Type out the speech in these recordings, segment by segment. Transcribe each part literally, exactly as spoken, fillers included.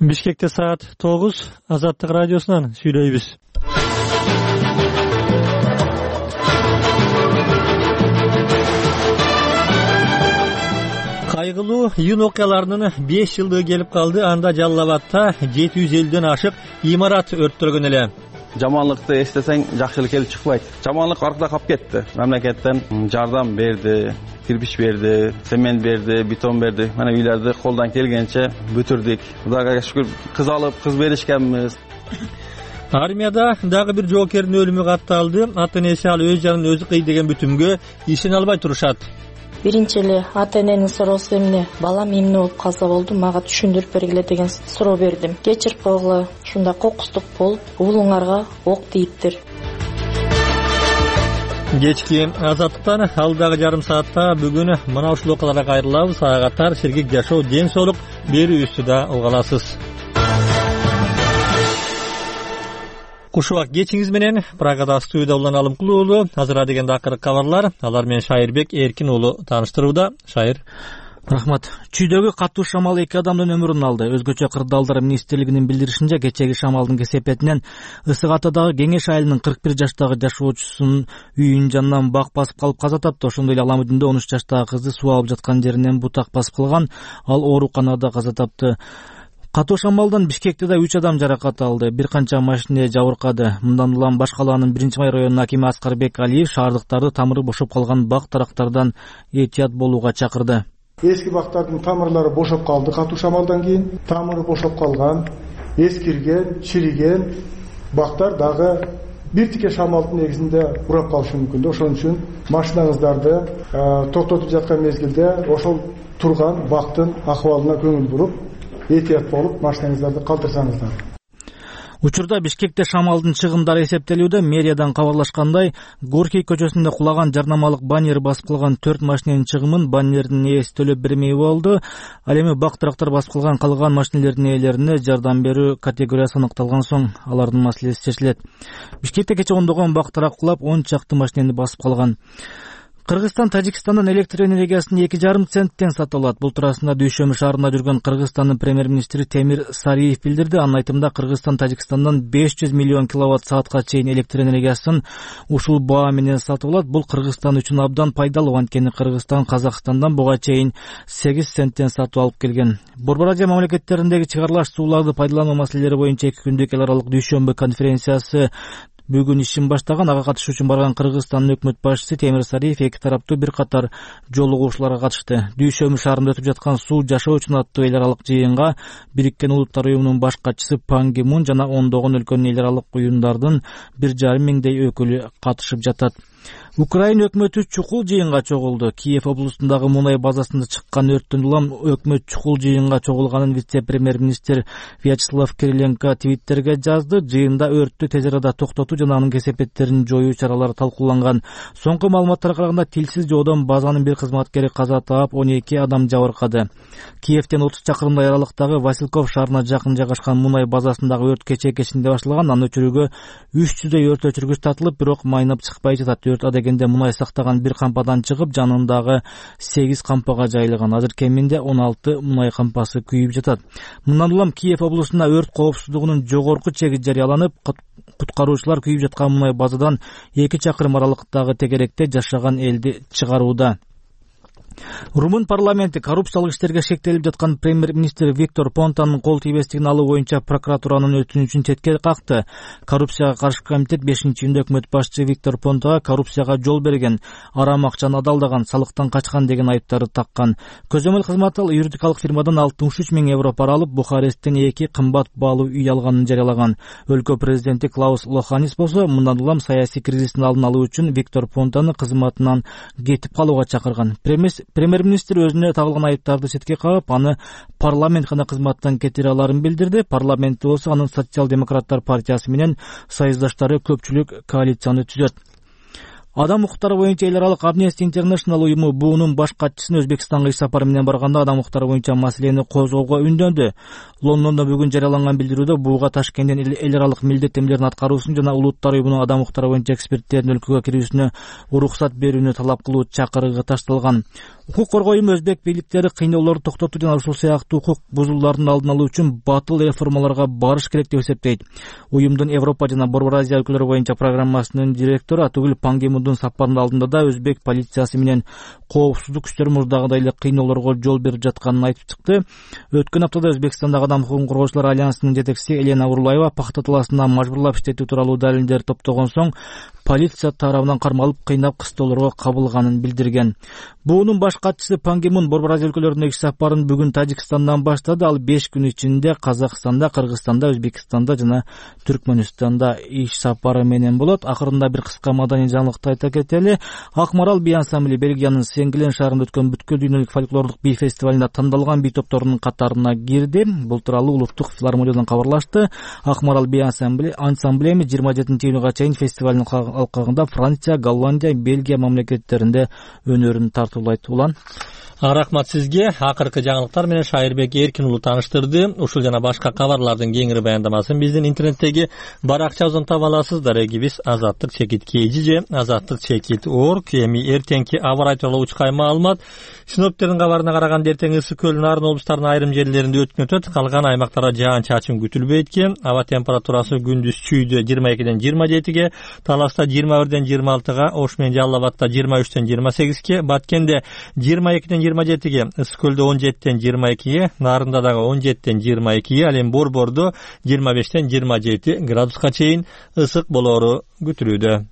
Бишкекте саат тогуз, Азаттык радиосунан сүйлөйбүз. Кайгылуу июнь окуяларынын беш жылдыгы келип калды. Анда Жалал Абадта жети жүз элүүдөн ашык имарат өрттөлгөн эле. Жаманлыкты эстесең, жакшылык келип чыкпайт. Жаманлык артта калып кетти. Мамлекеттен жардам берди, кирпич берди, цемент берди, бетон берди. Мана үйлөрдү колдон келгенче бүтүрдүк. Кудайга шүгүр, кыз алып, кыз беришкенбиз. Армияда дагы бир жоокердин өлүмү катталды. Ата энеси ал өз жанын өзү кый деген бүтүмгө ишене албай турушат. Биринчи эле ата эненин суроосу эмне? Балам эмне болуп калса болду, мага түшүндүрүп бергиле деген суроо бердим. Кечирип койгула, ушундай кокустук болуп, уулуңарга ок тийиптир. Кечки Азаттыктан алдагы жарым саатта бүгүн мына ушул окуяларга кайрылабыз. Ага сергек жашоо, ден соолук берүүбүздү да угаласыз. Кушубак кечиңиз менен Прагада студияда улан Алым Кулуулу. Азыр дегенде акыркы кабарлар. Алар менен Шайырбек Эркин уулу тааныштырууда. Шайыр. Рахмат. Чүйдөгү катуу шамал эки адамдын өмүрүн алды. Өзгөчө кырдаалдар министрлигинин билдиришинче, кечеги шамалдын кесепетинен Ысык Атадагы Кеңеш айылынын кырк бир жаштагы жашоочусунун үйүнүн жанынан бак басып калып каза тапты. Ошондой эле Аламудинде он үч жаштагы кызды суу алып жаткан жеринен бутак басып калган. Ал ооруканада каза тапты. Катуу шамалдан Бишкекте да үч адам жаракат алды. Бир канча машина жабыркады. Мындан улам Баш калаанын биринчи май районунун акими Аскарбек Алиев шаардыктарды тамыры бошоп калган бак тарактардан этият болууга чакырды. Эски бактардын тамырлары бошоп калды. Катуу шамалдан кийин тамыры бошоп калган, эскирген, чириген бактар дагы бир тике шамалдын негизинде урап калышы мүмкүн. Ошон үчүн машинаңыздарды токтотуп жаткан мезгилде ошол турган бактын акыбалына көңүл буруп, этият болуп, машинаңыздарды калтырсаңыздар. Учурда Бишкекте шамалдын чыгымдары эсептелүүдө. Мэриядан кабарлашкандай, Горький көчөсүндө кулаган жарнамалык баннер басып калган төрт машиненин чыгымын баннердин ээси төлөп бермей болду. Ал эми бак тарактар басып калган калган машинелердин ээлерине жардам берүү категориясы аныкталган соң алардын маселеси чечилет. Бишкекте кече ондогон бак тарак кулап, он чакты машинени басып калган. Кыргызстан Тажикстандан электр энергиясын эки жарым центтен сатып алат. Бул туурасында Дүйшөмү шаарында жүргөн Кыргызстандын премьер-министри Темир Сариев билдирди. Анын айтымында Кыргызстан Тажикстандан беш жүз миллион киловатт саатка чейин электр энергиясын ушул баа менен сатып алат. Бул Кыргызстан үчүн абдан пайдалуу, анткени Кыргызстан Казакстандан буга чейин сегиз центтен сатып алып келген. Борбор Азия мамлекеттериндеги чыгарылаш сууларды пайдалануу маселелери боюнча эки күндүк эл аралык Дүйшөмбү конференциясы бүгүн ишин баштаган. Ага катышуу үчүн барган Кыргызстандын өкмөт башчысы Темир Сариев эки тараптуу бир катар жолугуушууларга катышты. Дүйшөмү шаарында өтүп жаткан суу жашоо үчүн аттуу эл аралык жыйынга Бириккен Улуттар уюмунун баш катчысы Пан Ги Мун жана ондогон өлкөнүн эл аралык уюмдардын бир жарым миңдей өкүлү катышып жатат. Украина өкмөтү чукул жыйынга чогулду. Киев облусундагы мунай базасында чыккан өрттөн улам өкмөт чукул жыйынга чогулганын вице-премьер-министр Вячеслав Кириленко твиттерге жазды. Жыйында өрттү тез арада токтотуу жана анын кесепеттерин жоюу чаралары талкууланган. Соңку маалыматтарга караганда тилсиз жоодон базанын бир кызматкери каза таап, он эки адам жабыркады. Киевтен отуз чакырымдай аралыктагы Васильков шаарына жакын жайгашкан мунай базасындагы өрт кечээ кечинде башталган. Анын өчүрүүгө үч жүздөй өрт өчүргүч тартылып, бирок майнап чыкпай жатат. Өрт адегенде мунай сактаган бир кампадан чыгып, жанындагы сегиз кампага жайылган. Азыр кеминде он алты мунай кампасы күйүп жатат. Мындан улам Киев облусунда өрт коопсуздугунун жогорку чеги жарыяланып, куткаруучулар күйүп жаткан мунай базадан эки чакырым аралыктагы тегеректе жашаган элди чыгарууда. Румын парламенти коррупциялык иштерге шектелип жаткан премьер-министр Виктор Понтанын кол тийбестигин алуу боюнча прокуратуранын өтүнүчүн четке какты. Коррупцияга каршы комитет бешинчи июнда өкмөт башчы Виктор Понтага коррупцияга жол берген, арам акчаны адалдаган, салыктан качкан деген айыптарды таккан. Көзөмөл кызматы ал юридикалык фирмадан алтымыш үч миң евро пара алып, Бухаресттен эки кымбат баалуу үй алганын жарыялаган. Өлкө президенти Клаус Лоханис болсо, мындан улам саясий кризистин алдын алуу үчүн Виктор Понтаны кызматынан кетип калууга чакырган. Премьер-министр өзүнө тагылган айыптарды четке кагып, аны парламент гана кызматтан кетире аларын билдирди. Парламентте болсо анын социал-демократтар партиясы менен союздаштары көпчүлүк коалицияны түзөт. Адам укуктары боюнча эл аралык Amnesty International уюму буунун баш катчысын Өзбекстанга иш сапары менен барганда адам укуктары боюнча маселени козгоого үндөндү. Лондондо бүгүн жарыяланган билдирүүдө бууга Ташкенттен эл аралык милдеттемелерин аткаруусун жана Улуттар уюмунун адам укуктары боюнча эксперттердин өлкөгө кирүүсүнө уруксат берүүнү талап кылуу чакырыгы ташталган. Укук коргоо уюму өзбек бийликтери кыйноолорду токтотуу жана ушул сыяктуу укук бузуулардын алдын алуу үчүн батыл реформаларга барыш керек деп эсептейт. Уюмдун Европа жана Борбор Азия өлкөлөрү боюнча программасынын директору Атүгүл Пан Ги Мундун сапарынын алдында да өзбек полициясы менен коопсуздук күчтөрү мурдагыдай эле кыйноолорго жол берип жатканын айтып чыкты. Өткөн аптада Өзбекстандагы Адам укугун коргоочулар альянсынын жетекчиси Елена Урлаева пахта талаасында мажбурлап иштетүү тууралуу далилдер топтогон соң полиция тарабынан кармалып кыйнап кыстоолорго кабылганын билдирген. Буунун баш катчысы Пан Ги Мун Борбор Азия өлкөлөрүнө иш сапарын бүгүн Тажикстандан баштады. Ал беш күн ичинде Казакстанда, Кыргызстанда, Өзбекстанда жана Түркмөнстанда иш сапары менен болот. Акырында бир кыска маданий жаңылыкты айта кетели. Акмарал би ансамбли Бельгиянын Сен-Глен шаарында өткөн бүткүл дүйнөлүк фольклордук би фестивалында тандалган би топторунун катарына кирди. Бул тууралуу улуттук филармониядан кабарлашты. Акмарал би ансамбли ансамблеми жыйырма жетинчи июнга чейин фестивалдын алкагында Франция, Голландия, Бельгия мамлекеттеринде өнөрүн тартуулайт. Улан Рахмат сизге. Акыркы жаңылыктар менен Шайырбек Эркин уулу тааныштырды. Ушул жана башка кабарлардын кеңири баяндамасын биздин интернеттеги баракчабыздан таба аласыздар. Эгибиз азаттык чекит kg же азаттык чекит точка орг. Эми эртеңки аба рай тууралуу учкай маалымат. Синоптиктердин кабарына караганда эртең ысык көл нарын облустарынын айрым жерлеринде өткөн өтөт. Калган аймактарда жаан-чачын күтүлбөйт экен. Аба температурасы күндүз Чүйдө жыйырма экиден жыйырма жетиге, Таласта жыйырма бирден жыйырма алтыга, Ош менен Жалал Абадта жыйырма үчтөн жыйырма сегизге, Баткенде жыйырма экиден жыйырма жетиге, Ысык көлдө он жетиден жыйырма экиге, Нарында дагы он жетиден жыйырма экиге, ал эми Борбордо жыйырма бештен жыйырма жети градуска чейин ысык болоору күтүлүүдө.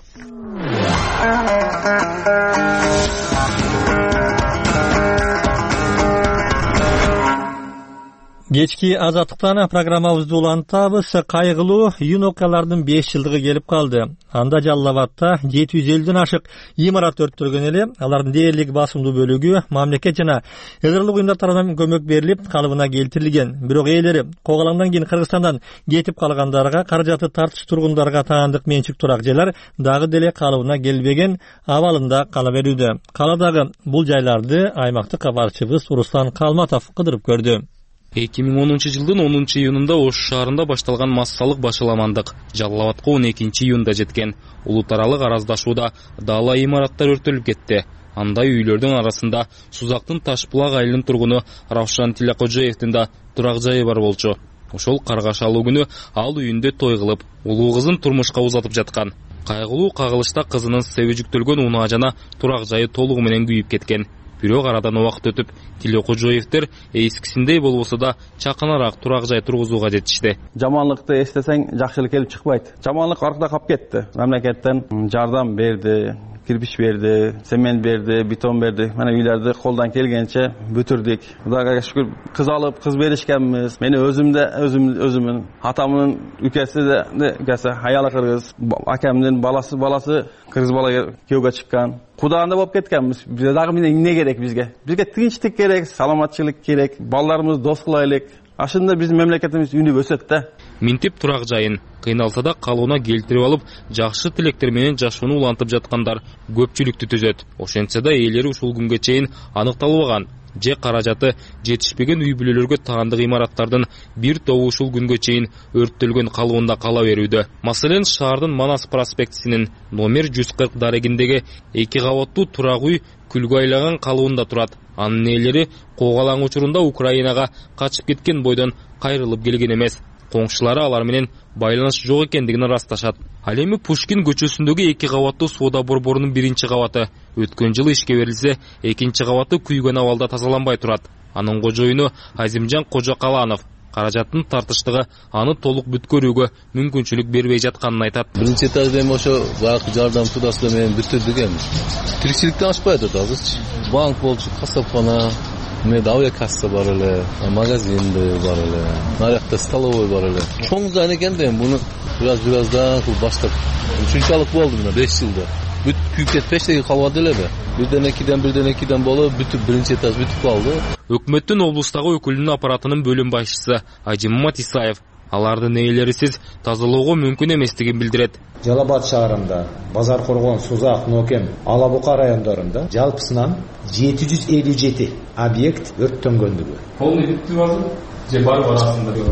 Кечки азаттыктан программабызды улантабыз. Кайгылуу июнь окуялардын беш жылдыгы келип калды. Анда Жалал Абадта жети жүз элүүдөн ашык имарат өрттөлгөн эле. Алардын дээрлик басымдуу бөлүгү мамлекет жана эдерлик уюмдар тарабынан көмөк берилип, калыбына келтирилген. Бирок ээлери когалаңдан кийин Кыргызстандан кетип калгандарга, каражаты тартыш тургундарга таандык менчик турак жайлар дагы деле калыбына келбеген абалында кала берүүдө. Каладагы бул жайларды аймактык кабарчыбыз Руслан Калматов кыдырып көрдү. эки миң онунчу жылдын онунчу июнунда Ош шаарында башталган массалык башаламандык Жалал Абадка он экинчи июнда жеткен. Улут аралык араздашууда даала имараттар өртөлүп кетти. Андай үйлөрдүн арасында Сузактын Ташбулак айылынын тургуну Равшан Тилякожоевдин да турак жайы бар болчу. Ошол каргашалуу күнү ал үйүндө той кылып, улуу кызын турмушка узатып жаткан. Кайгылуу кагылышта кызынын себежиктөлгөн унаа жана турак жайы толугу менен күйүп кеткен. Бирок арадан убакыт өтүп, Тилякожоевдер эскисиндей болбосо да чаканараак турак жай тургузууга жетишти. Жаманлыкты эстесең, жакшылык келип чыкпайт. Жаманлык аркада калып кетти. Мамлекеттен жардам берди, кирпич берди, цемент берди, бетон берди. Мына үйлөрдү колдон келгенче бүтүрдүк. Кудайга шүкүр, кыз алып, кыз беришкенбиз. Мени өзүмдө өзүм өзүмүн атамдын үкеси де үкеси аялы кыргыз, акамдын баласы баласы кыргыз бала күйөөгө чыккан. Кудаганда болуп кеткенбиз. Бизге дагы эмне керек бизге? Бизге тынчтык керек, саламатчылык керек, балдарыбызды дос кылайлык. Ашында биздин мемлекетибиз үнүп өсөт да. Минтип турак жайын кыйналса да калууна келтирип алып, жакшы тилектер менен жашоону улантып жаткандар көпчүлүктү түзөт. Ошентсе да ээлери ушул күнгө чейин аныкталбаган же каражаты жетишпеген үй бүлөлөргө таандык имараттардын бир тобу ушул күнгө чейин өрттөлгөн калыбында кала берүүдө. Маселен, шаардын Манас проспектисинин номер жүз кырк дарегиндеги эки кабаттуу турак үй күлгө айлаган калыбында турат. Анын ээлери когалаң учурунда Украинага качып кеткен бойдон кайрылып келген эмес. Коңшулары алар менен байланыш жок экендигин ырасташат. Ал эми Пушкин көчөсүндөгү эки кабаттуу соода борборунун биринчи кабаты өткөн жылы ишке берилсе, экинчи кабаты күйгөн абалда тазаланбай турат. Анын кожоюну Азимжан Кожокаланов каражаттын тартыштыгы аны толук бүткөрүүгө мүмкүнчүлүк бербей жатканын айтат. Биринчи этажда эми ошо баягы жардам тудасында менен бүтүрдүк эми. Тиричиликтен ашпай атат азырчы. Банк болчу, касапкана, Мед авиа касса бар эле, магазин бар эле, наракта столовой бар эле. Чоң зайын экен да, муну бираз-бираздан баштап. Ушунчалык болду мына беш жылда. Бүт күйүп кетпештеги калбады элеби? Бирден экиден бирден экиден болуп, бүтүп биринчи этаж бүтүп калды. Өкмөттүн облустагы өкүлүнүн аппаратынын бөлүм башчысы Ажиммат Исаев алардын ээлерисиз тазалоого мүмкүн эместигин билдирет. Жалал Абад шаарында, Базар Коргон, Сузак, Нокем, Ала Бука райондорунда жалпысынан жети жүз элүү жети объект өрттөнгөндүгү. Полный бүттү азыр же бар арасында?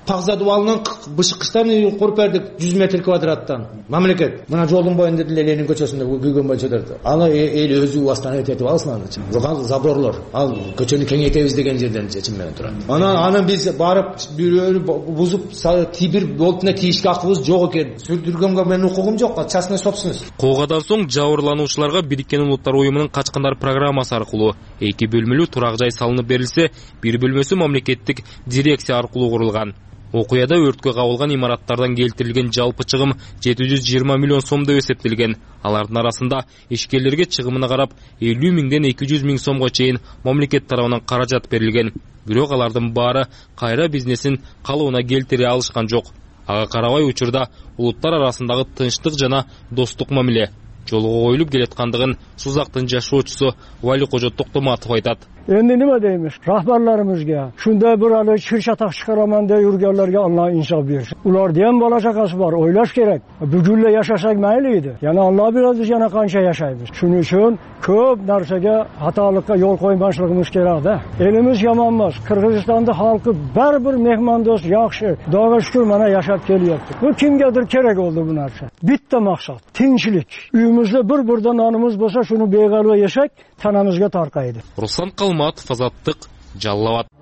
Пагза дубалынан бышкычтан куруп бердик жүз метр квадраттан. Мамлекет мына жолдун боюнда деле Ленин көчөсүндө күйгөн боюнча аны эл өзү убастан этип алсын аны. Жоган заборлор. Ал көчөнү кеңейтебиз деген жерден чечим менен турат. Анан аны биз барып бирөөнү бузуп бир болтуна тийишке акыбыз жок экен. Сүрдүргөнгө менин укугум жок. Частный собственность. Куугадан соң жабырлануучуларга Бириккен Улуттар уюмунун Качкындар программасы аркылуу эки бөлмөлүү турак жай салынып берилсе, бир бөлмөсү мамлекеттик дирекция аркылуу курулган. Окуяда өрткө кабылган имараттардан келтирилген жалпы чыгым жети жүз жыйырма миллион сомдо эсептелген. Алардын арасында ишкерлерге чыгымына карап элүү миңден эки жүз миң сомго чейин мамлекет тарабынан каражат берилген. Бирок алардын баары кайра бизнесин калыбына келтире алышкан жок. Ага карабай учурда улуттар арасындагы тынчтык жана достук мамиле жолго коюлуп келаткандыгын Сузактын жашоочусу Вали Кожо Токтоматов айтат. Endi nima deymiz? Rahbarlarimizga shunday bir hali shirchataq chiqaraman deb yurganlarga Alloh insof bersin. Ularda ham bola chaqasi bor, o'ylash kerak. Bugunla yashasak mayli edi. Yana Alloh beradi, yana qancha yashaymiz. Shuning uchun ko'p narsaga xatolikka yo'l qo'ymasligimiz kerak-da. Elimiz yomon emas. Qirg'izistonda xalqi baribir mehmondo'st, yaxshi. Xudoga shukr mana yashab kelyapti. Bu kimgadir kerak bo'ldi bu narsa. Bitta maqsad, tinchlik. Uyimizda bir-birda nonimiz bo'lsa, shuni beg'alva yesak, tanamizga tarqaydi. Руслан Калматов, Азаттык, Жалал Абад.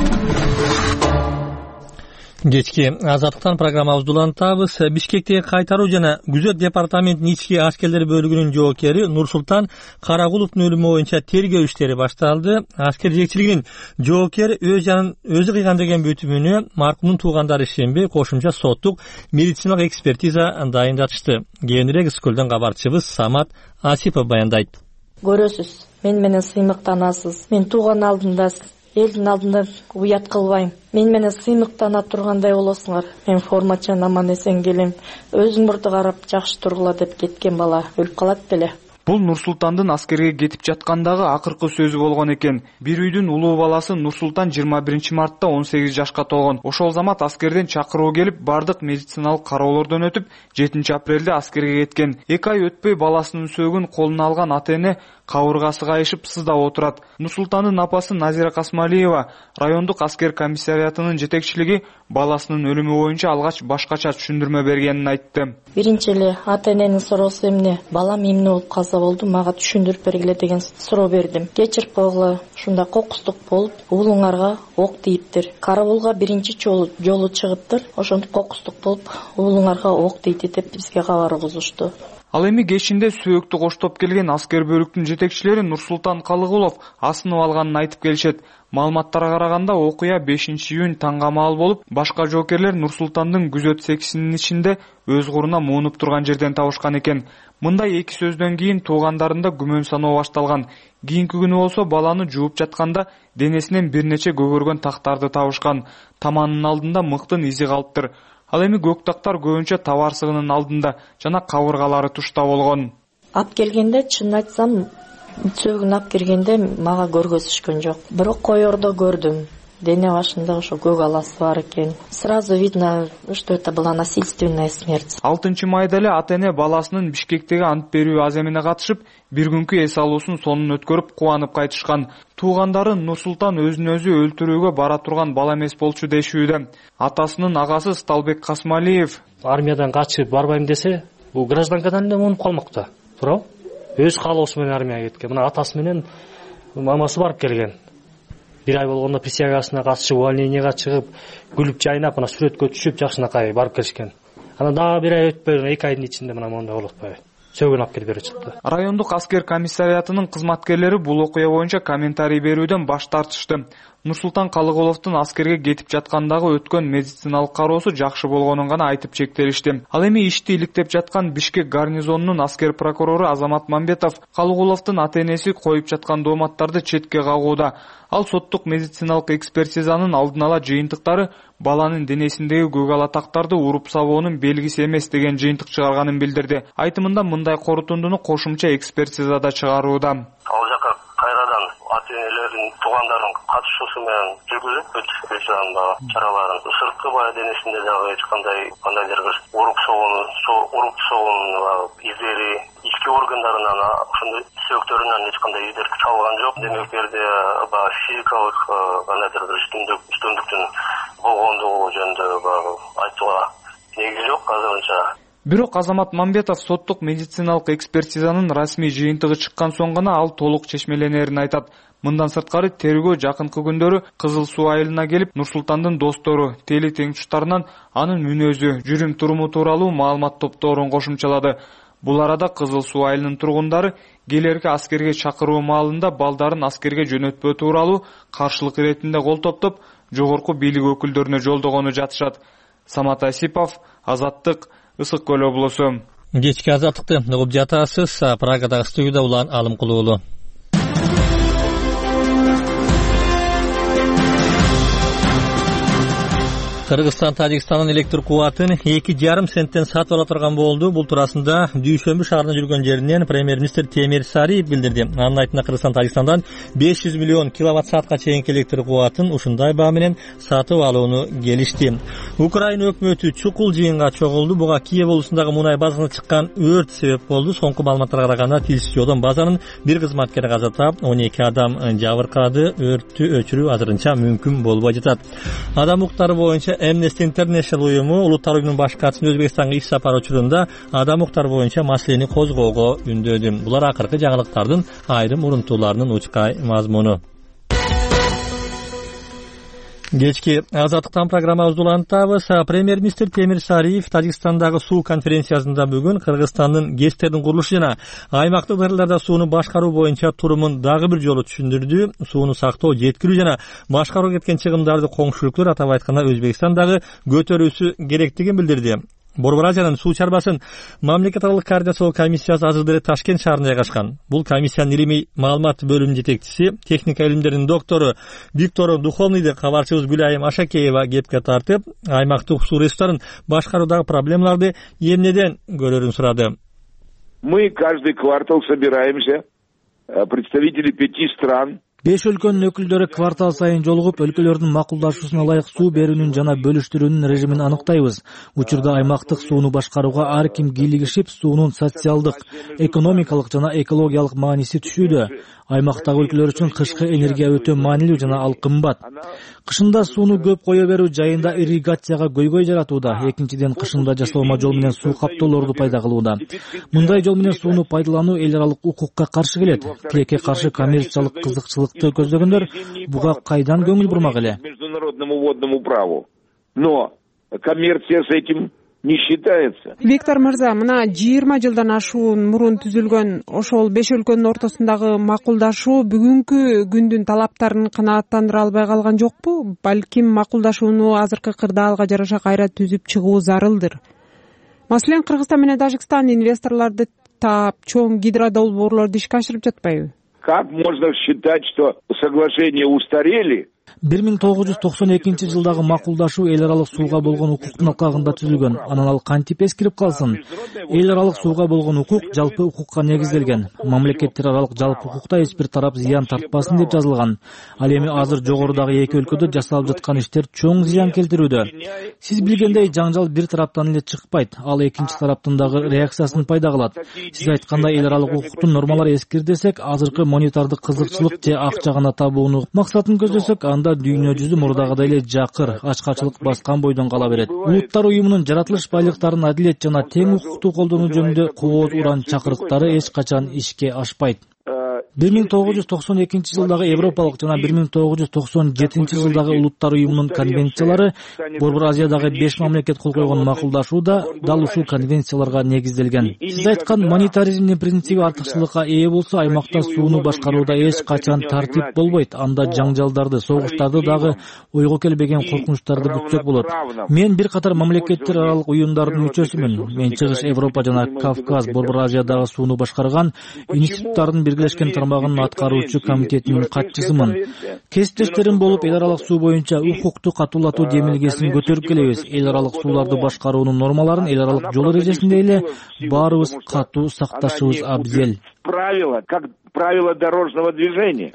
Кечки Азаттыктан программабызды улантабыз. Бишкектеги кайтаруу жана күзөт департаментинин ички аскерлер бөлүгүнүн жоокери Нурсултан Карагуловдун өлүмү боюнча тергөө иштери башталды. Аскер жетекчилигинин жоокери өз жанын өзү кыйган деген бүтүмүнө маркумдун туугандары ишенбей кошумча соттук медициналык экспертиза дайындатышты. Кийинирээк Скөлдөн кабарчыбыз Самат Асипов баяндайт. Көрөсүз, мен менен сыймыктанасыз. Мен тууган алдында, элдин алдында уят кылбайм. Мен менен сыймыктана тургандай болосуңар. Мен формачан аман эсен келем. Өзүң мурду карап жакшы тургула деп кеткен бала өлүп калат беле. Бул Нурсултандын аскерге кетип жаткандагы акыркы сөзү болгон экен. Бир үйдүн улуу баласы Нурсултан жыйырма биринчи мартта он сегиз жашка толгон. Ошол замат аскерден чакыруу келип, бардык медициналык кароолордон өтүп, жетинчи апрелде аскерге кеткен. эки ай өтпөй баласынын сөөгүн колуна алган ата-эне кабыргасы кайышып сыздап отурат. Нурсултандын апасы Назира Касмалиева райондук аскер комиссариятынын жетекчилиги баласынын өлүмү боюнча алгач башкача түшүндүрмө бергенин айтты. Биринчи эле ата-эненин суроосу эмне? Балам эмне болуп калса болду, мага түшүндүрүп бергиле деген суроо бердим. Кечирип койгула, ушунда кокустук болуп, уулуңарга ок тийиптир. Карабулга биринчи жолу жолу чыгыптыр. Ошентип кокустук болуп, уулуңарга ок тийди деп бизге кабар угузушту. Ал эми кечинде сөөктү коштоп келген аскер бөлүктүн жетекчилери Нурсултан Калыгулов асынып алганын айтып келишет. Маалыматтарга караганда окуя бешинчи июнь таңга маал болуп, башка жоокерлер Нурсултандын күзөт сексинин ичинде өз куруна муунуп турган жерден табышкан экен. Мындай эки сөздөн кийин туугандарында күмөн саноо башталган. Кийинки күнү болсо баланы жууп жатканда денесинен бир нече көгөргөн тактарды табышкан. Таманынын алдында мыктын изи калыптыр. Ал эми көк тактар көбүнчө табарсыгынын алдында жана кабыргалары тушта болгон. Ап келгенде, чын айтсам, сөөгүн ап киргенде мага көргөзүшкөн жок. Бирок койордо көрдүм. Дене башында ошо көк аласы бар экен. Сразу видно, что это была насильственная смерть. алтынчы майда эле ата-эне баласынын Бишкектеги ант берүү аземине катышып, бир күнкү эс алуусун сонун өткөрүп кубанып кайтышкан. Туугандары Нурсултан өзүн өзү өлтүрүүгө бара турган бала эмес болчу дешүүдө. Атасынын агасы Сталбек Касмалиев армиядан качып барбайм десе, бул гражданкадан эле муунуп калмакта. Туурабы? Өз каалоосу менен армияга кеткен. Мына атасы менен мамасы барып келген. Бир ай болгондо присягасына катышып, увольнениега чыгып, күлүп жайнап, мына сүрөткө түшүп, жакшынакай барып келишкен. Анан дагы бир ай өтпөй, эки айдын ичинде мына мондай болуп атпайбы? Сөөгүн алып келип берип чыкты. Райондук аскер комиссариятынын кызматкерлери бул окуя боюнча комментарий берүүдөн баш тартышты. Нурсултан Калыгуловдун аскерге кетип жаткандагы өткөн медициналык кароосу жакшы болгонун гана айтып чектелишти. Ал эми ишти иликтеп жаткан Бишкек гарнизонунун аскер прокурору Азамат Мамбетов Калыгуловдун ата-энеси коюп жаткан дооматтарды четке кагууда. Ал соттук медициналык экспертизанын алдын ала жыйынтыктары баланын денесиндеги көк ала тактарды уруп сабоонун белгиси эмес деген жыйынтык чыгарганын билдирди. Айтымында мындай корутундуну кошумча экспертизада чыгарууда. Ал жака кайрадан ата-энелердин, туугандардын катышы ушусу менен жүргүзүп өткүзүп келе жаткан дагы чараларын. Сырткы баягы денесинде дагы эч кандай кандайдыр бир урук согуну, урук согуну издери ички органдарынан ошондой сөөктөрүнөн эч кандай издер табылган жок. Демек, жерде баягы физикалык кандайдыр бир үстүмдүк үстүмдүктүн болгондугу жөнүндө баягы айтууга негиз жок азырынча. Бирок Азамат Мамбетов соттук медициналык экспертизанын расмий жыйынтыгы чыккан соң гана ал толук чечмеленерин айтат. Мындан сырткары тергөө жакынкы күндөрү Кызыл Суу айылына келип, Нурсултандын достору, тели теңтуштарынан анын мүнөзү, жүрүм туруму тууралуу маалымат топторун кошумчалады. Бул арада Кызыл Суу айылынын тургундары келерки аскерге чакыруу маалында балдарын аскерге жөнөтпөө тууралуу каршылык иретинде кол топтоп, жогорку бийлик өкүлдөрүнө жолдогону жатышат. Самат Асипов, Азаттык, Ысык Көл облусу. Кечки Азаттыкты угуп жатасыз. Прагадагы студияда Улан Алымкулуу уулу. Кыргызстан Тажикстандын электр кубатын эки жарым центтен сатып ала турган болду. Бул туурасында Дүйшөмбү шаарына жүргөн жеринен премьер-министр Темир Сариев билдирди. Анын айтымында Кыргызстан Тажикстандан беш жүз миллион киловатт саатка чейинки электр кубатын ушундай баа менен сатып алууну келишти. Украина өкмөтү чукул жыйынга чогулду. Буга Киев облусундагы мунай базасына чыккан өрт себеп болду. Соңку маалыматтарга караганда тилсиз жолдон базанын бир кызматкери каза таап, он эки адам жабыркады. Өрттү өчүрүү азырынча мүмкүн болбой жатат. Адам укуктары боюнча Amnesty International уюму улуттар уюмунун баш катчысынын Өзбекстанга иш сапар учурунда адам укуктары боюнча маселени козгоого үндөдү. Булар акыркы жаңылыктардын айрым урунтууларынын учкай мазмуну. Кечки Азаттыктан программабызды улантабыз. Премьер-министр Темир Сариев Тажикстандагы суу конференциясында бүгүн Кыргызстандын ГЭСтердин курулушу жана аймактык ырларда сууну башкаруу боюнча турумун дагы бир жолу түшүндүрдү. Сууну сактоо, жеткирүү жана башкаруу кеткен чыгымдарды коңшулуктар, атап айтканда Өзбекстандагы көтөрүүсү керектигин билдирди. Борбор Азиянын суу чарбасын мамлекет аралык координациялоо комиссиясы азыр деле Ташкент шаарында жайгашкан. Бул комиссиянын илимий маалымат бөлүмүнүн жетекчиси, техника илимдеринин доктору Виктор Духовныйды кабарчыбыз Гүлайым Ашакеева кепке тартып, аймактык суу ресурстарын башкаруудагы проблемаларды эмнеден көрөрүн сурады. Мы каждый квартал собираемся, представители пяти стран. Беш өлкөнүн өкүлдөрү квартал сайын жолугуп, өлкөлөрдүн макулдашуусуна ылайык суу берүүнүн жана бөлүштүрүүнүн режимин аныктайбыз. Учурда аймактык сууну башкарууга ар ким кийлигишип, суунун социалдык, экономикалык жана экологиялык мааниси түшүүдө. Аймактагы өлкөлөр үчүн кышкы энергия өтө маанилүү жана ал кымбат. Кышында сууну көп кое берүү жайында ирригацияга көйгөй жаратууда. Экинчиден, кышында жасалма жол менен суу каптоолорду пайда кылууда. Мындай жол менен сууну пайдалануу эл аралык укукка каршы келет. Тилекке каршы коммерциялык кызыкчылыкты көздөгөндөр буга кайдан көңүл бурмак эле? Международному водному праву. Но коммерция с этим не считается. Виктор мырза, мына жыйырма жылдан ашуун мурун түзүлгөн ошол беш өлкөнүн ортосундагы макулдашуу бүгүнкү күндүн талаптарын канааттандыра албай калган жокпу? Балким макулдашууну азыркы кырдаалга жараша кайра түзүп чыгуу зарылдыр. Маселен, Кыргызстан менен Тажикстан инвесторлорду таап, чоң гидродолбоорлорду ишке ашырып жатпайбы? Как можно считать, что соглашения устарели? бир миң тогуз жүз токсон экинчи жылдагы макулдашуу эл аралык сууга болгон укуктун алкагында түзүлгөн. Анан ал кантип эскирип калсын? Эл аралык сууга болгон укук жалпы укукка негизделген. Мамлекеттер аралык жалпы укукта эч бир тарап зыян тартпасын деп жазылган. Ал эми азыр жогорудагы эки өлкөдө жасалып жаткан иштер чоң зыян келтирүүдө. Сиз билгендей, жаңжал бир тараптан эле чыкпайт, ал экинчи тараптын дагы реакциясын пайда кылат. Сиз айткандай эл аралык укуктун нормалары эскир десек, азыркы монетардык кызыкчылык же акча гана табууну максатын көздөсөк, анда дүйнө жүзү мурдагыдай эле жакыр, ачкачылык баскан бойдон кала берет. Улуттар уюмунун жаратылыш байлыктарын адилет жана тең укуктуу колдонуу жөнүндө кооз уран чакырыктары эч качан ишке ашпайт. бир миң тогуз жүз токсон экинчи жылдагы Европалык жана бир миң тогуз жүз токсон жетинчи жылдагы Улуттар уюмунун конвенциялары Борбор Азиядагы беш мамлекет кол койгон макулдашууда дал ушул конвенцияларга негизделген. Сиз айткан монетаризмдин принциби артыкчылыкка ээ болсо, аймакта сууну башкарууда эч качан тартип болбойт. Анда жаңжалдарды, согуштарды дагы ойго келбеген коркунучтарды күтсөк болот. Мен бир катар мамлекеттер аралык уюмдардын мүчөсүмүн. Мен Чыгыш Европа жана Кавказ, Борбор Азиядагы сууну башкарган институттардын биргелешкен тармагынын аткаруучу комитетинин катчысымын. Кесиптештерим болуп, эл аралык суу боюнча укукту катуулатуу демилгесин көтөрүп келебиз. Эл аралык сууларды башкаруунун нормаларын эл аралык жол эрежесинде эле баарыбыз катуу сакташыбыз абзел. Правила, как правила дорожного движения.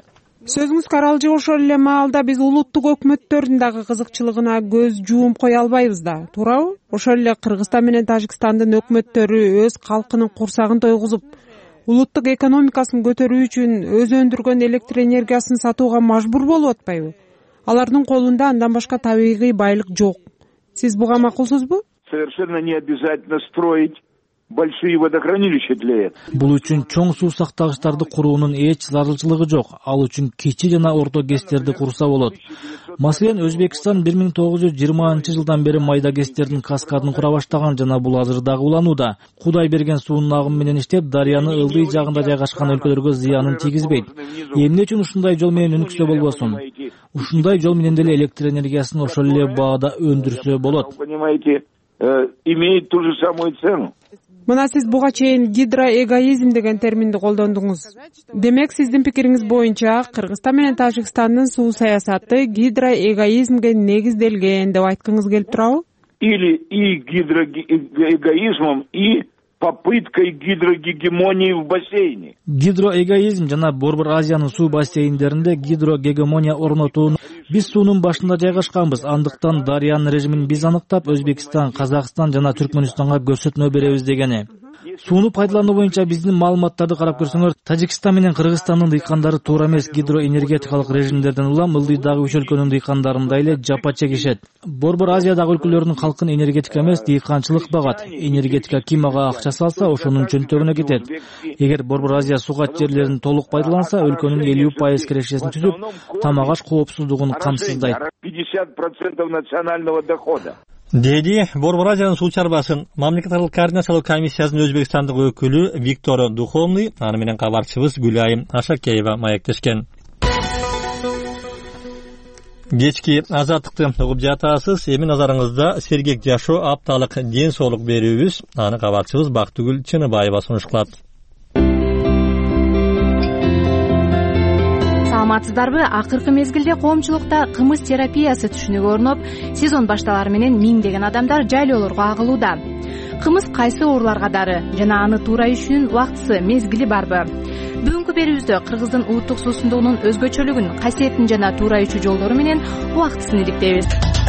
Сөзүңүз каралжы, ошол эле маалда биз улуттук өкмөттөрдүн дагы кызыкчылыгына көз жуум кое албайбыз да, туурабы? Ошол эле Кыргызстан менен Тажикстандын өкмөттөрү өз калкынын курсагын тойгузуп, улуттук экономикасын көтөрүү үчүн өзү өндүргөн электр энергиясын сатууга мажбур болуп атпайбы? Алардын колунда андан башка табигый байлык жок. Сиз буга макулсузбу? Совершенно не обязательно строить большие водохранилища для этого. Бул үчүн чоң суу сактагычтарды куруунун эч зарылчылыгы жок. Ал үчүн кичи жана орто гэстерди курса болот. Маселен, Өзбекстан бир миң тогуз жүз жыйырманчы жылдан бери майда гэстердин каскадын кура баштаган жана бул азыр дагы уланууда. Кудай берген суунун агымы менен иштеп, дарыяны ылдый жагында жайгашкан өлкөлөргө зыянын тийгизбейт. Эмне үчүн ушундай жол менен өнүксө болбосун? Ушундай жол менен деле электр энергиясын ошол эле баада өндүрсө болот. Понимаете, имеет ту же самую цену. Мына сиз буга чейин гидроэгоизм деген терминди колдондуңуз. Демек, сиздин пикириңиз боюнча, Кыргызстан менен Тажикстандын суу саясаты гидроэгоизмге негизделген деп айткыңыз келип турабы? Или и гидроэгоизмом, и попыткой гидрогегемонии в бассейне. Гидроэгоизм жана Борбор Азиянын суу бассейндеринде гидрогегемония орнотууну биз суунун башында жайгашканбыз. Андыктан дарыянын режимин биз аныктап, Өзбекстан, Казакстан жана Түркмөнстанга көрсөтмө беребиз дегени. Сууну пайдалануу боюнча биздин маалыматтарды карап көрсөңөр, Тажикстан менен Кыргызстандын дыйкандары туура эмес гидроэнергетикалык режимдерден улам ылдыйдагы үч өлкөнүн дыйкандарындай эле жапа чегишет. Борбор Азиядагы өлкөлөрдүн калкын энергетика эмес, дыйканчылык багат. Энергетика ким ага акча салса, ошонун чөнтөгүнө кетет. Эгер Борбор Азия сугат жерлерин толук пайдаланса, өлкөнүн элүү пайыз кирешесин түзүп, тамак аш коопсуздугун камсыздайт. пятьдесят процентов национального дохода. Деди Борбор Азиянын суу чарбасын мамлекеттик координациялоо комиссиясынын Өзбекстандык өкүлү Виктор Духовный, аны менен кабарчыбыз Гүлайым Ашакеева маектешкен. Кечки азаттыкты угуп жатасыз. Эми назарыңызда сергек жашоо апталык ден соолук берүүбүз. Аны кабарчыбыз Бактыгүл Чыныбаева сунуш кылат. Саламатсыздарбы? Акыркы мезгилде коомчулукта кымыз терапиясы түшүнүгү орноп, сезон башталары менен миңдеген адамдар жайлоолорго агылууда. Кымыз кайсы ооруларга дары жана аны туура ичүүнүн убактысы, мезгили барбы? Бүгүнкү берүүбүздө кыргыздын улуттук суусундугунун өзгөчөлүгүн, касиетин жана туура ичүү жолдору менен убактысын иликтейбиз.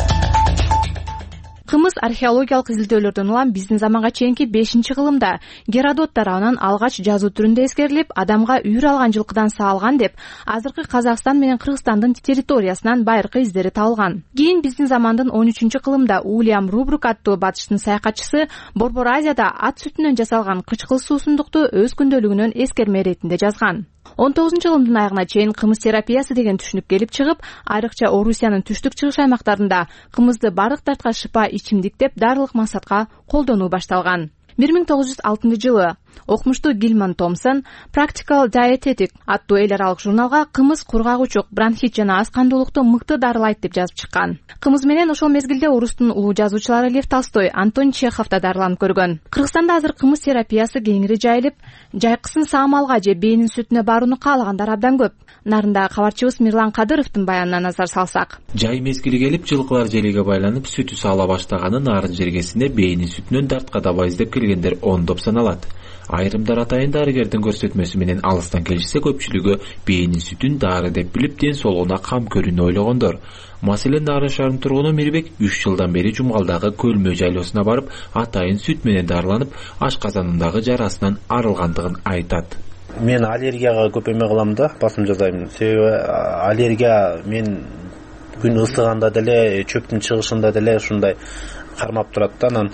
Кымыз археологиялык изилдөөлөрдөн улам биздин заманга чейинки бешинчи кылымда Геродот тарабынан алгач жазуу түрүндө эскерилип, адамга үйүр алган жылкыдан саалган деп азыркы Казакстан менен Кыргызстандын территориясынан байыркы издери табылган. Кийин биздин замандын он үчүнчү кылымда Уильям Рубрук аттуу батыштын саякатчысы Борбор Азияда ат сүтүнөн жасалган кычкыл суусундукту өз күндөлүгүнөн эскерме иретинде жазган. он тогузунчу кылымдын аягына чейин кымыз терапиясы деген түшүнүк келип чыгып, айрыкча Орусиянын түштүк чыгыш аймактарында кымызды бардык дартка шыпа ичимдик деп дарылык максатка колдонуу башталган. бир миң тогуз жүз алтынчы жылы окумуштуу Гилман Томсон Practical Dietetic аттуу эл аралык журналга кымыз кургагучук, бронхит жана ас кандуулукту мыкты дарылайт деп жазып чыккан. Кымыз менен ошол мезгилде орустун улуу жазуучулары Лев Толстой, Антон Чехов да дарыланып көргөн. Кыргызстанда азыр кымыз терапиясы кеңири жайылып, жайкысын саамалга же бээнин сүтүнө барууну каалагандар абдан көп. Нарында кабарчыбыз Мирлан Кадыровдун баянына назар салсак. Жай мезгили келип, жылкылар желеге байланып сүтү саала баштаганы нарын жергесинде бээнин сүтүнөн дартка дабай издеп келгендер ондоп саналат. Айрымдар атайын дарыгердин көрсөтмөсү менен алыстан келишсе, көпчүлүгү бээнин сүтүн дары деп билип, ден соолугуна кам көрүүнү ойлогондор. Маселен, Нарын шаарынын тургуну Мирбек үч жылдан бери Жумгалдагы Көлмө жайлоосуна барып, атайын сүт менен дарыланып, ашказанындагы жарасынан арылгандыгын айтат. Мен аллергияга көп эме кылам да, басым жасайм. Себеби аллергия мен күн ысыганда деле, чөптүн чыгышында деле ушундай кармап турат да. Анан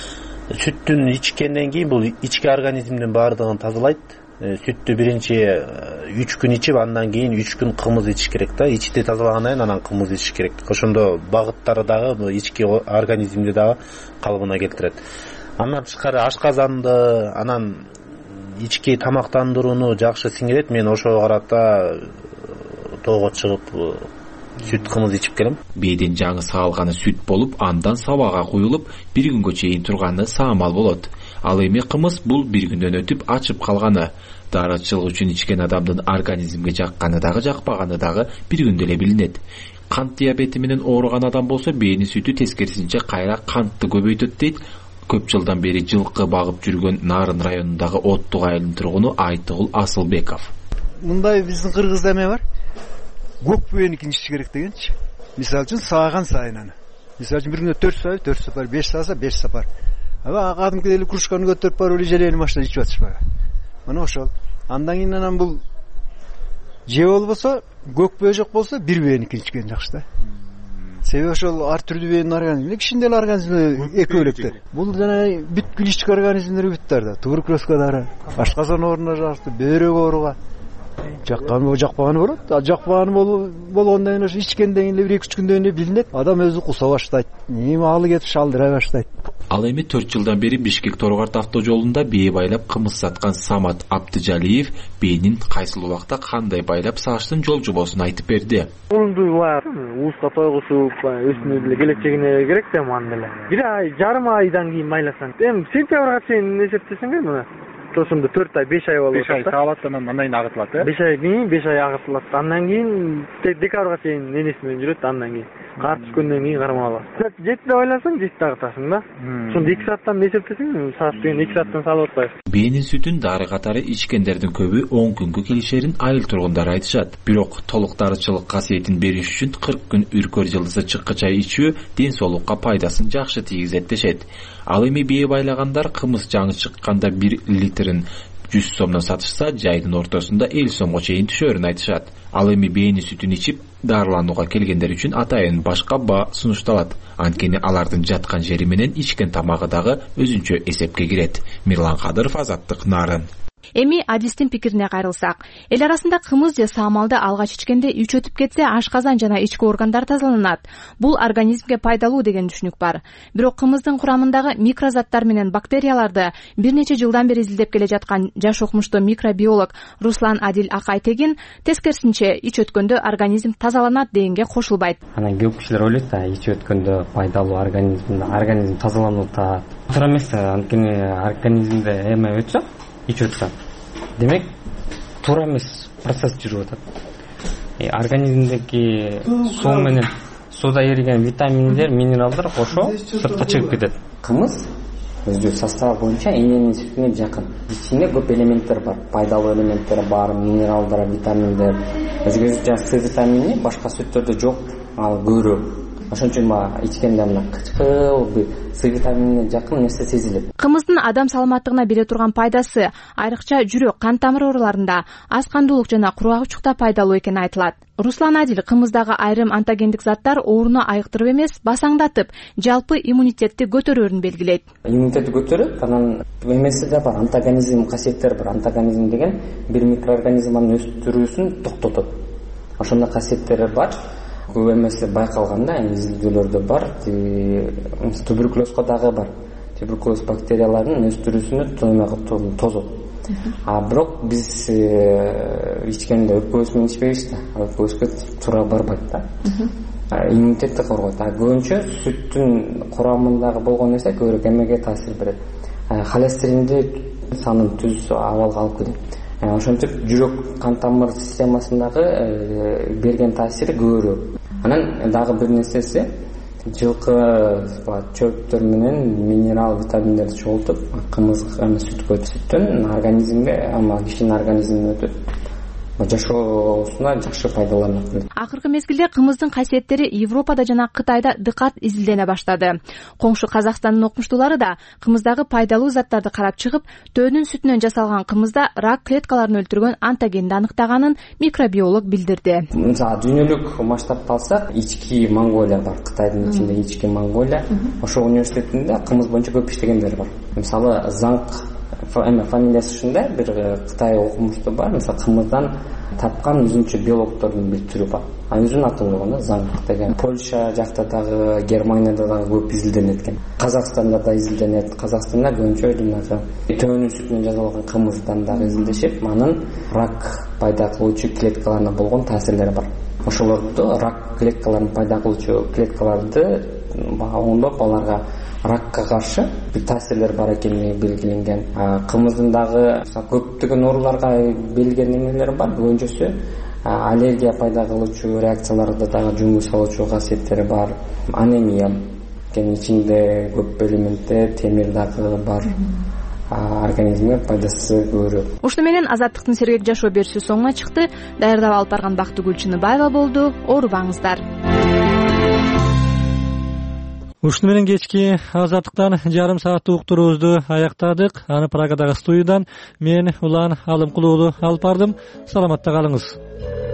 сүттүн ичкенден кийин бул ички организмдин баардыгын тазалайт. Сүттү биринчи үч күн ичип, андан кийин үч күн кымыз ичиш керек да. Ичти тазалагандан кийин анан кымыз ичиш керек. Ошондо багыттары дагы ички организмди дагы калыбына келтирет. Андан тышкары ашказанды, анан ички тамактандырууну жакшы сиңирет. Мен ошого карата тоого чыгып сүт кымыз ичип келем. Бээден жаңы саалганы сүт болуп, андан сабага куюлуп, бир күнгө чейин турганы саамал болот. Ал эми кымыз бул бир күндөн өтүп ачып калганы. Дарычылык үчүн ичкен адамдын организмге жакканы дагы жакпаганы дагы бир күндө эле билинет. Кант диабети менен ооруган адам болсо, бээни сүтү тескерисинче кайра кантты көбөйтөт дейт. Көп жылдан бери жылкы багып жүргөн Нарын районундагы Оттук айылынын тургуну Айтыгул Асылбеков. Мындай биздин Кыргызда эме бар. көкпөөнүкүн ичиш керек дегенчи. Мисалы үчүн сааган сайын аны. Мисалы үчүн бир күндө төрт саат, төрт сапар, беш сааса беш сапар. Аба кадимки эле кружканы көтөрүп барып эле желени машина ичип атышпайбы? Мына ошол. Андан кийин анан бул же болбосо көкпөө жок болсо бир бөөөнүкүн ичкен жакшы да. Себеби ошол ар түрдүү бөөнүн организми, кишинин деле организми экөөлөктөр. Бул жана бүткүл ички организмдер бүттөр да. Туберкулезга дары, ашказан ооруна жакты, бөйрөк ооруга. Жакканы жакпаганы болот. Жакпаганы болгондон кийин ошо ичкенден кийин бир эки үч күндөн кийин билинет. Адам өзү куса баштайт. Эми алы кетип шалдыра баштайт. Ал эми төрт жылдан бери Бишкек Торгарт автожолунда бээ байлап кымыз саткан Самат Абдыжалиев бээнин кайсыл убакта кандай байлап сааштын жол жобосун айтып берди. Улунду уузга тойгусуп, өсүнө деле келечегине керек да ман деле. Бир ай, жарым айдан кийин байласаң, эми сентябрга чейин эсептесең мына ошондо төрт ай, беш ай болот. беш ай саалат анан андан кийин агытылат, э? беш ай кийин, беш ай агытылат. Андан кийин декабрга чейин энеси менен жүрөт, андан кийин кар түшкөндөн кийин кармап алат. жетиде байласаң, жетиде агытасың да. Ошондо эки сааттан эсептесең, саат деген эки сааттан салып атпайбы. Бээнин сүтүн дары катары ичкендердин көбү он күнгө келишерин айыл тургундары айтышат. Бирок толук дарычылык касиетин бериш үчүн кырк күн үркөр жылдызы чыккы чай ичүү ден соолукка пайдасын жакшы тийгизет дешет. Ал эми бээ байлагандар кымыз жаңы чыкканда бир литрин жүз сомдон сатышса, жайдын ортосунда элүү сомго чейин түшөрүн айтышат. Ал эми бээнин сүтүн ичип дарыланууга келгендер үчүн атайын башка баа сунушталат. Анткени алардын жаткан жери менен ичкен тамагы дагы өзүнчө эсепке кирет. Мирлан Кадыров, Азаттык, Нарын. Эми адистин пикирине кайрылсак, эл арасында кымыз же саамалды алгач ичкенде үч өтүп кетсе, ашказан жана ички органдар тазаланат. Бул организмге пайдалуу деген түшүнүк бар. Бирок кымыздын курамындагы микрозаттар менен бактерияларды бир нече жылдан бери изилдеп келе жаткан жаш окумуштуу микробиолог Руслан Адил Акайтегин тескерисинче ич өткөндө организм тазаланат дегенге кошулбайт. Анан көп кишилер ойлойт да, ич өткөндө пайдалуу организм, организм тазаланып атат. Туура эмес, анткени организмде эме өтсө ич өтсө. Демек, туура эмес процесс жүрүп атат. Организмдеги суу менен сууда эриген витаминдер, минералдар ошо сыртка чыгып кетет. Кымыз өзү составы боюнча эненин сүтүнө жакын. Ичинде көп элементтер бар, пайдалуу элементтер бар, минералдар, витаминдер. Өзгөчө жана С витамини башка сүттөрдө жок, ал көбүрөөк. Ошон үчүн мага ичкенде мына кычкыл С витаминине жакын нерсе сезилет. Кымыздын адам саламаттыгына бере турган пайдасы айрыкча жүрөк, кан тамыр ооруларында, аз кандуулук жана кургагычукта пайдалуу экени айтылат. Руслан Адил кымыздагы айрым антогендик заттар ооруну айыктырып эмес, басаңдатып, жалпы иммунитетти көтөрөөрүн белгилейт. Иммунитетти көтөрөт, анан эмеси да бар, антогенизм касиеттер бар. Антогенизм деген бир микроорганизманын өстүрүүсүн токтотот. Ошондой касиеттери бар. Көп эмеси байкалганда, изилдөөлөрдө бар, туберкулезго дагы бар. Туберкулез бактерияларынын өстүрүүсүнө тозот. А бирок биз ичкенде өпкөбүз менен ичпейбиз да, өпкөбүзгө туура барбайт да. Иммунитетти коргойт. А көбүнчө сүттүн курамындагы болгон нерсе көбүрөөк эмеге таасир берет. Холестеринди санын түз абалга алып келет. Ошентип жүрөк кан тамыр системасындагы берген таасири көбүрөөк. Анан дагы бир нерсеси, жылкы чөптөр менен минерал, витаминдерди чогултуп, кымыз сүткө сүттөн организмге, ама кишинин организмине өтөт. Жашоосуна жакшы пайдаланат. Акыркы мезгилде кымыздын касиеттери Европада жана Кытайда дыкат изилдене баштады. Коңшу Казакстандын окумуштуулары да кымыздагы пайдалуу заттарды карап чыгып, төөнүн сүтүнөн жасалган кымызда рак клеткаларын өлтүргөн антогенди аныктаганын микробиолог билдирди. Мисалы дүйнөлүк масштабта алсак, ички Монголия бар, Кытайдын ичинде ички Монголия. Ошол университетинде кымыз боюнча көп иштегендер бар. Мисалы Занг фамилиясы ушундай бир Кытай окумуштуу бар. Мисалы кымыздан тапкан өзүнчө биологдордун бир түрү бар. А өзүнүн аты болгондо Занг деген. Польша жакта дагы, Германияда дагы көп изилденет экен. Казакстанда да изилденет. Казакстанда көбүнчө жанагы төөнүн сүтүнөн жасалган кымыздан дагы изилдешип, анын рак пайда кылуучу клеткаларына болгон таасирлери бар. Ошолорду рак клеткаларын пайда кылуучу клеткаларды оңдоп, аларга ракка каршы бир таасирлер бар экени белгиленген. Кымыздын дагы көптөгөн ооруларга берилген эмелер бар. Көбүнчөсү аллергия пайда кылуучу реакцияларды дагы жөнгө салуучу касиеттери бар. Анемия, ичинде көп элементтер, темир дагы бар. организмге пайдасы көбүрөөк. Ушуну менен Азаттыктын сергек жашоо берүүсү соңуна чыкты. Даярдап алып барган Бактыгүл Чыныбаева болду. Оорубаңыздар. Ушуну менен кечки Азаттыктан жарым сааттык уктуруубузду аяктадык. Аны Праgadагы студиядан мен Улан Алымкулуулу алып бардым. Саламатта калыңыз.